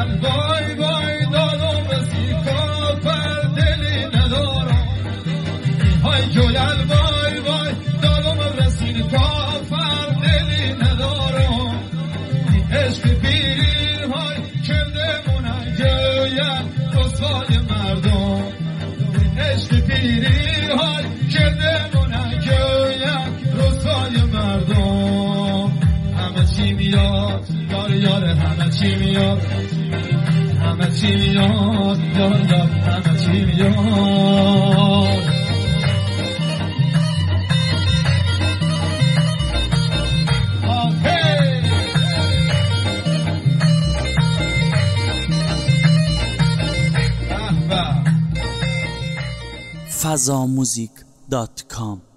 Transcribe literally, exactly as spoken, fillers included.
جلال وای وای دادم رسی کافر دلی ندارم های جلال وای وای دادم رسی کافر دلی ندارم عشق پیرین های کرده منه گوید رسوای مردم عشق پیرین های کرده منه گوید رسوای مردم همه چی میاد یار یار همه چی میاد همه چی میاد یار یار همه چی میاد فضا موزیک دات کام